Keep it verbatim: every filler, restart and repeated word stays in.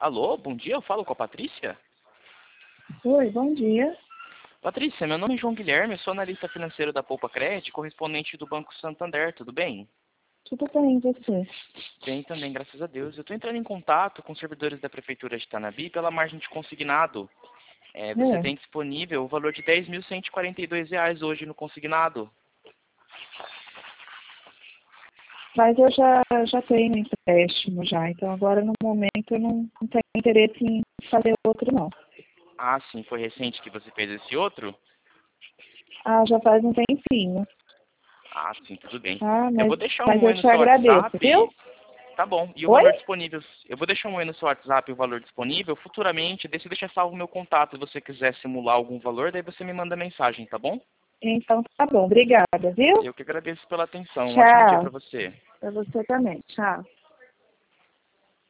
Alô, bom dia, eu falo com a Patrícia? Oi, bom dia. Patrícia, meu nome é João Guilherme, eu sou analista financeiro da Poupa Cred, correspondente do Banco Santander, tudo bem? Tudo bem, e você? Bem também, graças a Deus. Eu estou entrando em contato com os servidores da Prefeitura de Tanabi pela margem de consignado. É, você É, tem disponível o valor de dez mil cento e quarenta e dois reais hoje no consignado. mas eu já, já tenho empréstimo já, então agora no momento eu não, não tenho interesse em fazer outro não. Ah, sim, foi recente que você fez esse outro? Ah, já faz um tempinho. Ah, sim, tudo bem. Ah, Eu mas, vou deixar mas um oi eu no te seu agradeço, WhatsApp. viu? Tá bom. E o Oi? valor disponível? Eu vou deixar um oi no seu WhatsApp o valor disponível. Futuramente, deixa eu deixar salvo o meu contato. Se você quiser simular algum valor, daí você me manda mensagem, tá bom? Então tá bom, obrigada, viu? Eu que agradeço pela atenção. Um ótimo dia Tchau. para você. Pra você também, tchau.